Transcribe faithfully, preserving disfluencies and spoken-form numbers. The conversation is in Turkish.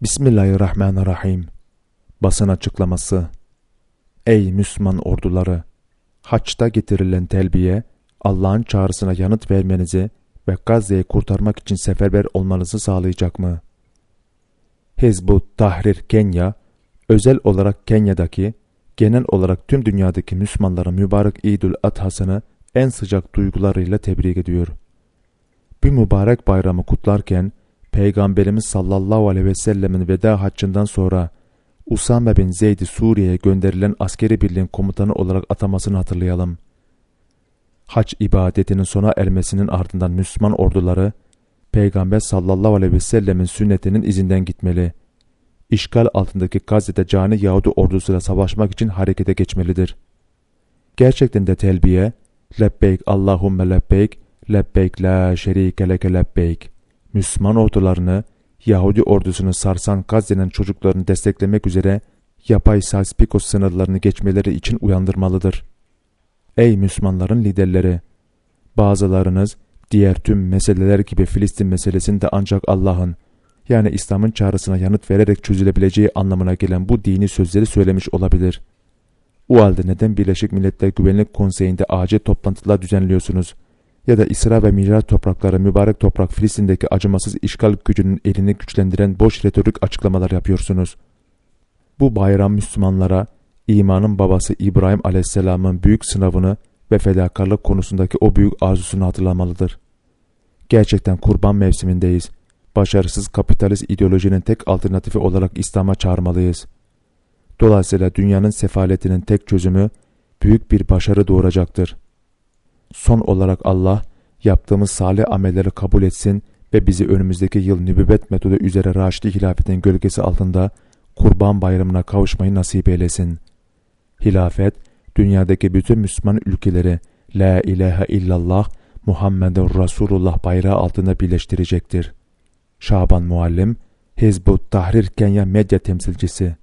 Bismillahirrahmanirrahim. Basın açıklaması. Ey Müslüman orduları! Haçta getirilen telbiye, Allah'ın çağrısına yanıt vermenizi ve Gazze'yi kurtarmak için seferber olmanızı sağlayacak mı? Hizb-ut Tahrir Kenya, özel olarak Kenya'daki, genel olarak tüm dünyadaki Müslümanların mübarek İdül Adhasını en sıcak duygularıyla tebrik ediyor. Bu mübarek bayramı kutlarken, Peygamberimiz sallallahu aleyhi ve sellemin veda haccından sonra Usame bin Zeyd'i Suriye'ye gönderilen askeri birliğin komutanı olarak atamasını hatırlayalım. Hac ibadetinin sona ermesinin ardından Müslüman orduları, Peygamber sallallahu aleyhi ve sellemin sünnetinin izinden gitmeli. İşgal altındaki Gazze'de cani Yahudi ordusuyla savaşmak için harekete geçmelidir. Gerçekten de telbiye, lebbeyk Allahümme lebbeyk, lebbeyk la şerike leke lebbeyk, Müslüman ordularını, Yahudi ordusunu sarsan Gazze'nin çocuklarını desteklemek üzere yapay Sykes-Picot sınırlarını geçmeleri için uyandırmalıdır. Ey Müslümanların liderleri! Bazılarınız diğer tüm meseleler gibi Filistin meselesini de ancak Allah'ın, yani İslam'ın çağrısına yanıt vererek çözülebileceği anlamına gelen bu dini sözleri söylemiş olabilir. O halde neden Birleşik Milletler Güvenlik Konseyi'nde acil toplantılar düzenliyorsunuz? Ya da İsra ve Miraç toprakları, mübarek toprak Filistin'deki acımasız işgal gücünün elini güçlendiren boş retorik açıklamalar yapıyorsunuz? Bu bayram Müslümanlara, imanın babası İbrahim Aleyhisselam'ın büyük sınavını ve fedakarlık konusundaki o büyük arzusunu hatırlamalıdır. Gerçekten kurban mevsimindeyiz. Başarısız kapitalist ideolojinin tek alternatifi olarak İslam'a çağırmalıyız. Dolayısıyla dünyanın sefaletinin tek çözümü büyük bir başarı doğuracaktır. Son olarak Allah, yaptığımız salih amelleri kabul etsin ve bizi önümüzdeki yıl nübüvvet metodu üzere Raşidi hilafetin gölgesi altında Kurban Bayramı'na kavuşmayı nasip eylesin. Hilafet, dünyadaki bütün Müslüman ülkeleri La ilahe illallah Muhammedun Resulullah bayrağı altında birleştirecektir. Şaban Muallim, Hizb-ut Tahrir Kenya medya temsilcisi.